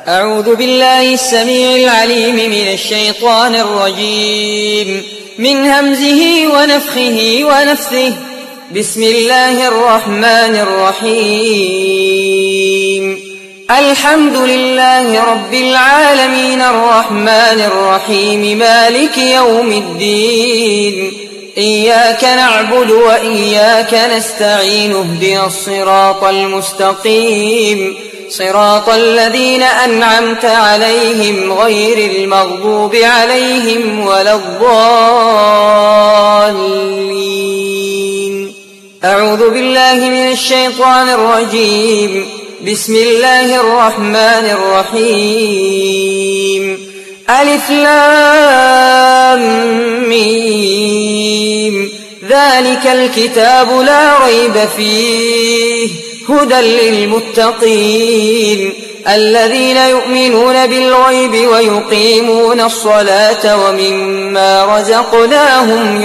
أعوذ بالله السميع العليم من الشيطان الرجيم من همزه ونفخه ونفثه. بسم الله الرحمن الرحيم. الحمد لله رب العالمين الرحمن الرحيم مالك يوم الدين. إياك نعبد وإياك نستعين اهدنا الصراط المستقيم صراط الذين أنعمت عليهم غير المغضوب عليهم ولا الضالين. أعوذ بالله من الشيطان الرجيم. بسم الله الرحمن الرحيم. ألف لام ميم. ذلك الكتاب لا ريب فيه هدى للمتقين الذين يؤمنون بالغيب ويقيمون الصلاة ومما رزقناهم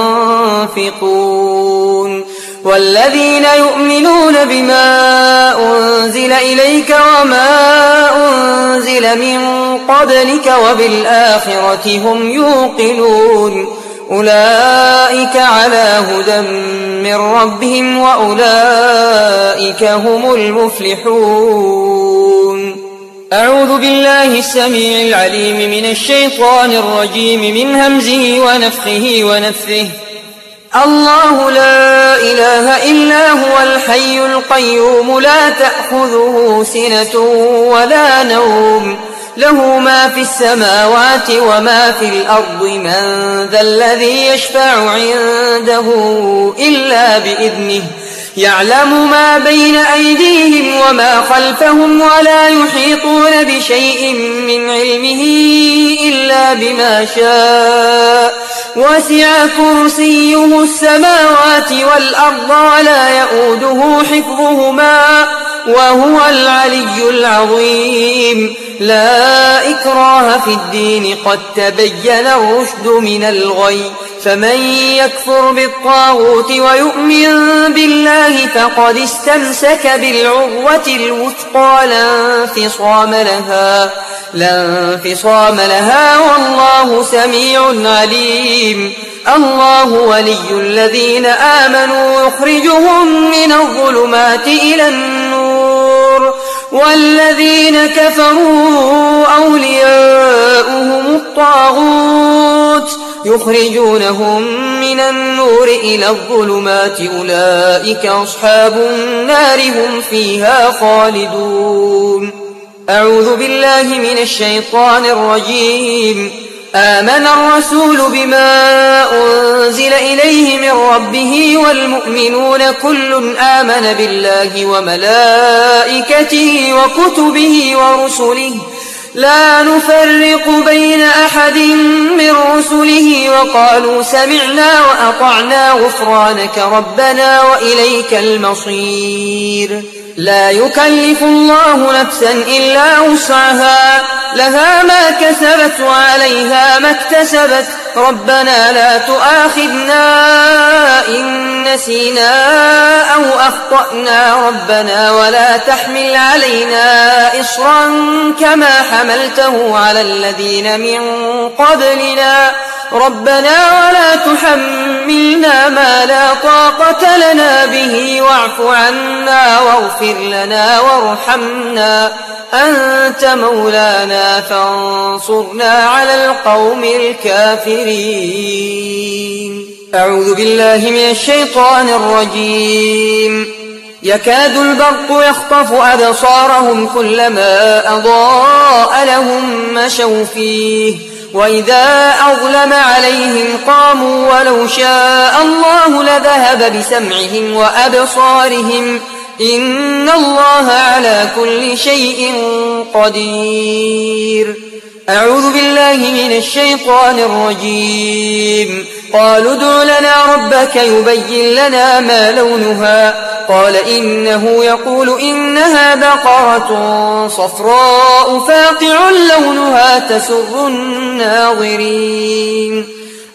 ينفقون والذين يؤمنون بما أنزل إليك وما أنزل من قبلك وبالآخرة هم يوقنون أولئك على هدى من ربهم وأولئك هم المفلحون. أعوذ بالله السميع العليم من الشيطان الرجيم من همزه ونفخه ونفثه. الله لا إله إلا هو الحي القيوم لا تأخذه سنة ولا نوم له ما في السماوات وما في الأرض من ذا الذي يشفع عنده إلا بإذنه يعلم ما بين أيديهم وما خلفهم ولا يحيطون بشيء من علمه إلا بما شاء وسع كرسيه السماوات والأرض ولا يؤوده حفظهما وهو العلي العظيم. لا إكراه في الدين قد تبين الرشد من الغي فمن يكفر بالطاغوت ويؤمن بالله فقد استمسك بالعروة الوثقى لا انفصام لها والله سميع عليم. الله ولي الذين آمنوا يخرجهم من الظلمات إلى النور والذين كفروا أولياؤهم الطاغوت يخرجونهم من النور إلى الظلمات أولئك أصحاب النار هم فيها خالدون. أعوذ بالله من الشيطان الرجيم. آمن الرسول بما أنزل إليه من ربه والمؤمنون كل آمن بالله وملائكته وكتبه ورسله لا نفرق بين أحد من رسله وقالوا سمعنا وأطعنا غفرانك ربنا وإليك المصير. لا يكلف الله نفسا إلا وسعها لها ما كسبت وعليها ما اكتسبت ربنا لا تؤاخذنا إن نسينا أو أخطأنا ربنا ولا تحمل علينا إصرا كما حملته على الذين من قبلنا ربنا ولا تحملنا ما لا طاقة لنا به واعف عنا واغفر لنا وارحمنا أنت مولانا فانصرنا على القوم الكافرين. أعوذ بالله من الشيطان الرجيم. يكاد البرق يخطف أبصارهم كلما أضاء لهم مشوا فيه وإذا أظلم عليهم قاموا ولو شاء الله لذهب بسمعهم وأبصارهم إن الله على كل شيء قدير. أعوذ بالله من الشيطان الرجيم. قالوا ادع لنا ربك يبين لنا ما لونها قال إنه يقول إنها بقرة صفراء فاقع لونها تسر الناظرين.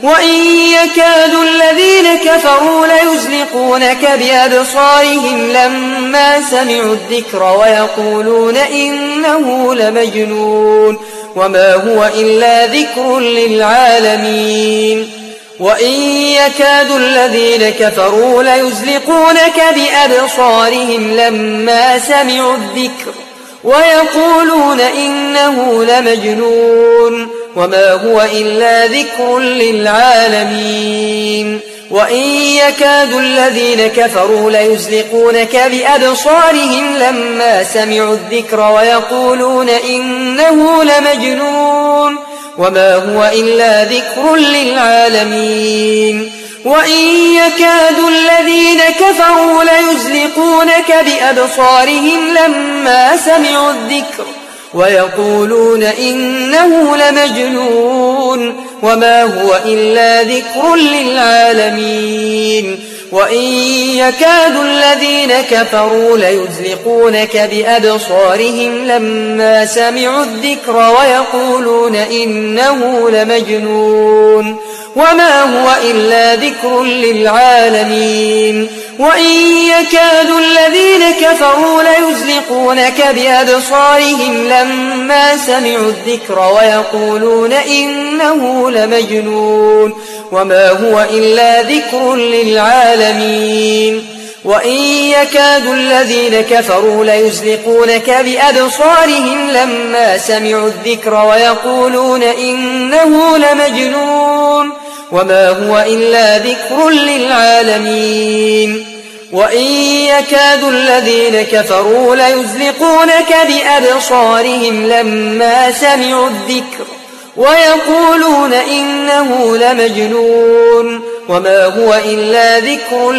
وإن يكاد الذين كفروا ليزلقونك بأبصارهم لما سمعوا الذكر ويقولون إنه لمجنون وما هو إلا ذكر للعالمين وإن يكاد الذين كفروا ليزلقونك بأبصارهم لما سمعوا الذكر ويقولون إنه لمجنون وما هو إلا ذكر للعالمين وإن يكاد الذين كفروا ليزلقونك بأبصارهم لما سمعوا الذكر ويقولون إنه لمجنون وما هو إلا ذكر للعالمين وإن يكاد الذين كفروا ليزلقونك بأبصارهم لما سمعوا الذكر ويقولون إنه لمجنون وما هو إلا ذكر للعالمين وإن يكاد الذين كفروا ليزلقونك بأبصارهم لما سمعوا الذكر ويقولون إنه لمجنون وما هو إلا ذكر للعالمين وإن يكاد الذين كفروا ليزلقونك بأبصارهم لما سمعوا الذكر ويقولون إنه لمجنون وما هو إلا ذكر للعالمين وإن يكاد الذين كفروا ليزلقونك بأبصارهم لما سمعوا الذكر ويقولون إنه لمجنون وما هو إلا ذكر للعالمين وإن يكاد الذين كفروا ليزلقونك بأبصارهم لما سمعوا الذكر ويقولون إنه لمجنون وما هو إلا ذكر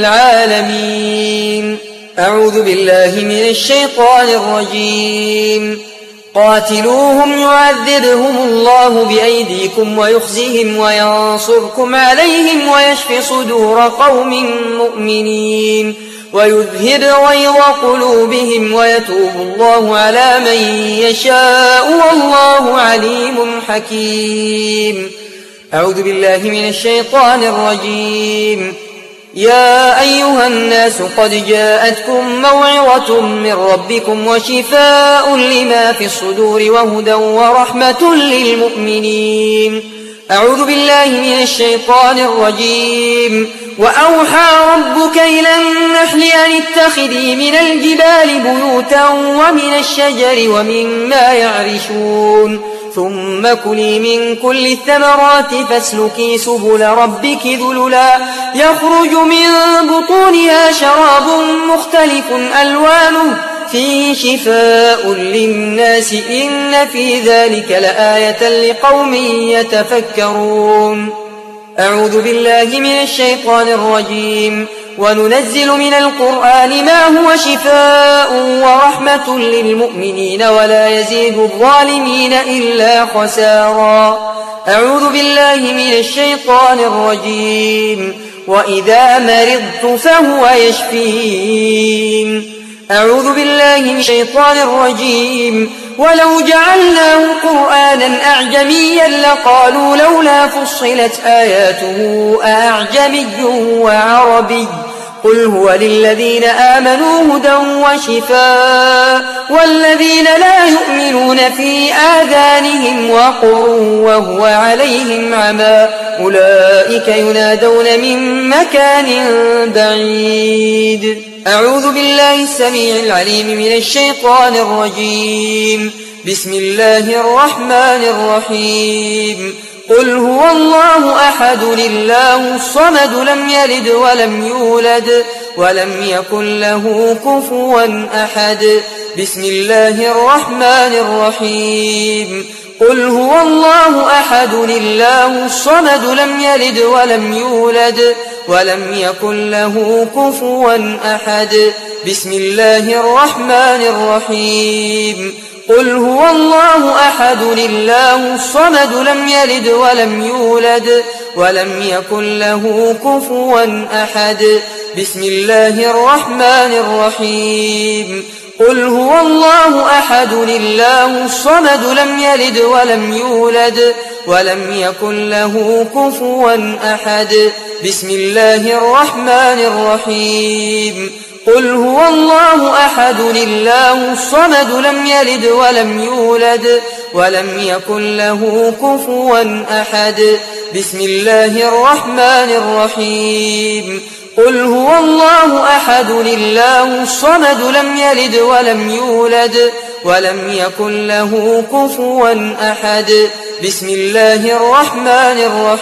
للعالمين أعوذ بالله من الشيطان الرجيم قاتلوهم يعذبهم الله بأيديكم ويخزهم وينصركم عليهم ويشف صدور قوم مؤمنين ويذهب غيظ قلوبهم ويتوب الله على من يشاء والله عليم حكيم أعوذ بالله من الشيطان الرجيم يا أيها الناس قد جاءتكم موعظة من ربكم وشفاء لما في الصدور وهدى ورحمة للمؤمنين أعوذ بالله من الشيطان الرجيم وأوحى ربك إلى النحل أن اتخذي من الجبال بيوتا ومن الشجر ومما يعرشون ثم كلي من كل الثمرات فاسلكي سبل ربك ذللا يخرج من بطونها شراب مختلف ألوانه فيه شفاء للناس إن في ذلك لآية لقوم يتفكرون أعوذ بالله من الشيطان الرجيم وننزل من القرآن ما هو شفاء ورحمة للمؤمنين ولا يزيد الظالمين إلا خسارا أعوذ بالله من الشيطان الرجيم وإذا مرضت فهو يشفين أعوذ بالله من الشيطان الرجيم ولو جعلناه قرآنا أعجميا لقالوا لولا فصلت آياته أعجمي وعربي قل هو للذين آمنوا هدى وشفاء والذين لا يؤمنون في آذانهم وقر وهو عليهم عمى أولئك ينادون من مكان بعيد أعوذ بالله السميع العليم من الشيطان الرجيم بسم الله الرحمن الرحيم قل هو الله أحد الله الصمد لم يلد ولم يولد ولم يكن له كفوا أحد بسم الله الرحمن الرحيم قل هو الله أحد الله الصمد لم يلد ولم يولد ولم يكن له كفوا أحد بسم الله الرحمن الرحيم قل هو الله أحد الله الصمد لم يلد ولم يولد ولم يكن له كفوا أحد بسم الله الرحمن الرحيم قل هو الله أحد الله الصمد لم يلد ولم يولد ولم يكن له كفوا أحد بسم الله الرحمن الرحيم قل هو الله أحد الله الصمد لم يلد ولم يولد ولم يكن له كفوا أحد بسم الله الرحمن الرحيم قل هو الله أحد الله الصمد لم يلد ولم يولد ولم يكن له كفوا أحد بسم الله الرحمن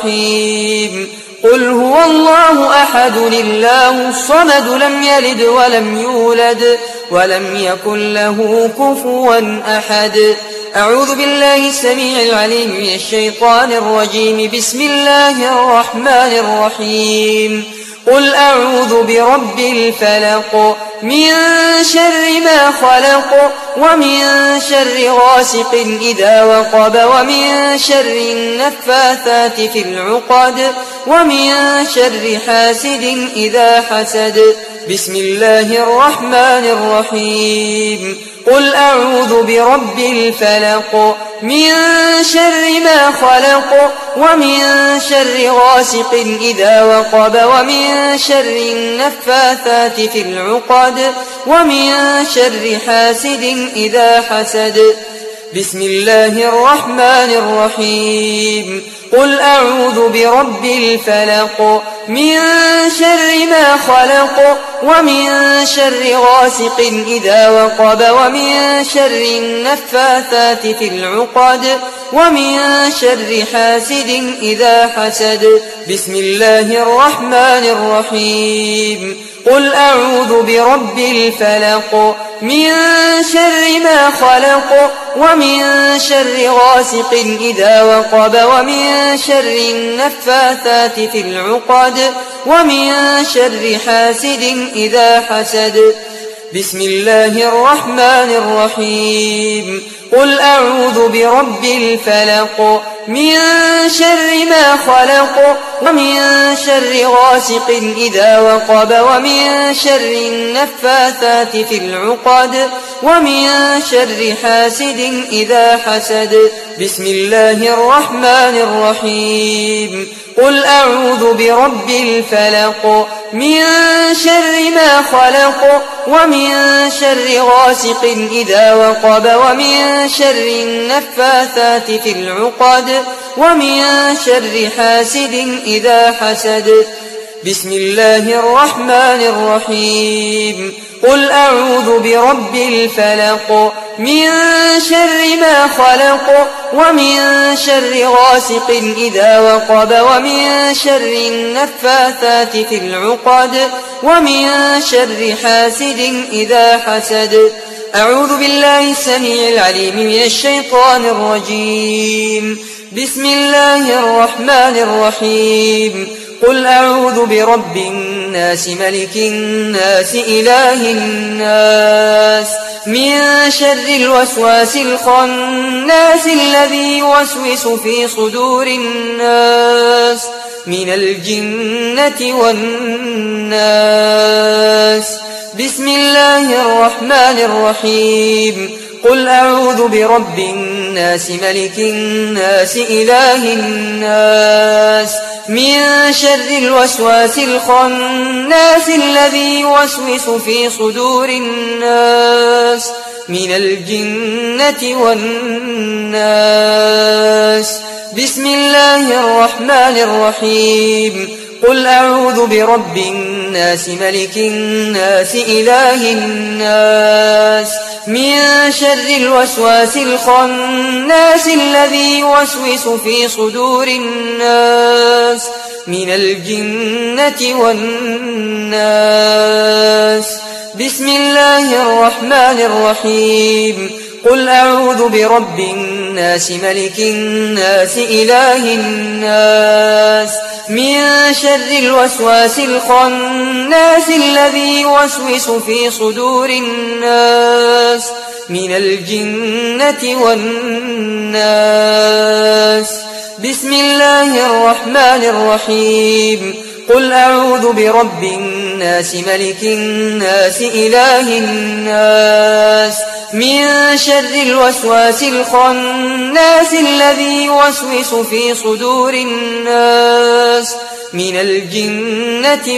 الرحيم قل هو الله أحد الله الصمد لم يلد ولم يولد ولم يكن له كفوا أحد أعوذ بالله السميع العليم من الشيطان الرجيم بسم الله الرحمن الرحيم قل أعوذ برب الفلق من شر ما خلق ومن شر غاسق إذا وقب ومن شر النفاثات في العقد ومن شر حاسد إذا حسد بسم الله الرحمن الرحيم قل أعوذ برب الفلق من شر ما خلق ومن شر غاسق إذا وقب ومن شر النفاثات في العقد ومن شر حاسد إذا حسد بسم الله الرحمن الرحيم قل أعوذ برب الفلق من شر ما خلق ومن شر غاسق إذا وقب ومن شر النفاثات في العقد ومن شر حاسد إذا حسد بسم الله الرحمن الرحيم قل أعوذ برب الفلق من شر ما خلق ومن شر غاسق إذا وقب ومن شر النفاثات في العقد ومن شر حاسد إذا حسد بسم الله الرحمن الرحيم قل أعوذ برب الفلق من شر ما خلق ومن شر غاسق إذا وقب ومن شر النفاثات في العقد ومن شر حاسد إذا حسد بسم الله الرحمن الرحيم قل أعوذ برب الفلق من شر ما خلق ومن شر غاسق إذا وقب ومن شر النفاثات في العقد ومن شر حاسد إذا حسد بسم الله الرحمن الرحيم قل أعوذ برب الفلق من شر ما خلق ومن شر غاسق إذا وقب ومن شر النفاثات في العقد ومن شر حاسد إذا حسد أعوذ بالله السميع العليم من الشيطان الرجيم بسم الله الرحمن الرحيم قل أعوذ برب الناس ملك الناس إله الناس من شر الوسواس الخناس الذي يوسوس في صدور الناس من الجنة والناس بسم الله الرحمن الرحيم قل أعوذ برب الناس ملك الناس إله الناس من شر الوسواس الخناس الذي يوسوس في صدور الناس من الجنة والناس بسم الله الرحمن الرحيم قل أعوذ برب الناس ملك الناس إله الناس من شر الوسواس الخناس الذي يوسوس في صدور الناس من الجنة والناس بسم الله الرحمن الرحيم قل أعوذ برب الناس ملك الناس إله الناس من شر الوسواس الخناس الذي يوسوس في صدور الناس من الجنة والناس بسم الله الرحمن الرحيم قل أعوذ برب الناس ملك الناس إله الناس من شر الوسواس الخناس الذي يوسوس في صدور الناس من الجنة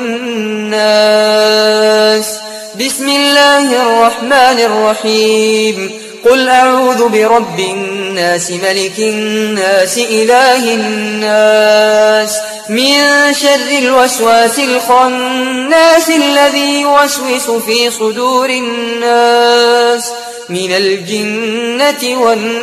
والناس. بسم الله الرحمن الرحيم. قل أعوذ برب الناس ملك الناس إله الناس من شر الوسواس الخناس الذي يوسوس في صدور الناس من الجنة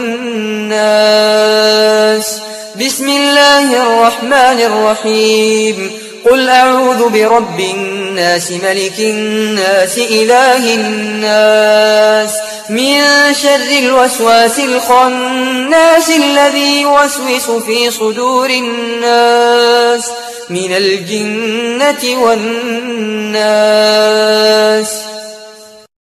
والناس. بسم الله الرحمن الرحيم. قل أعوذ برب الناس ملك الناس إله الناس من شر الوسواس الخناس الذي يوسوس في صدور الناس من الجنة والناس.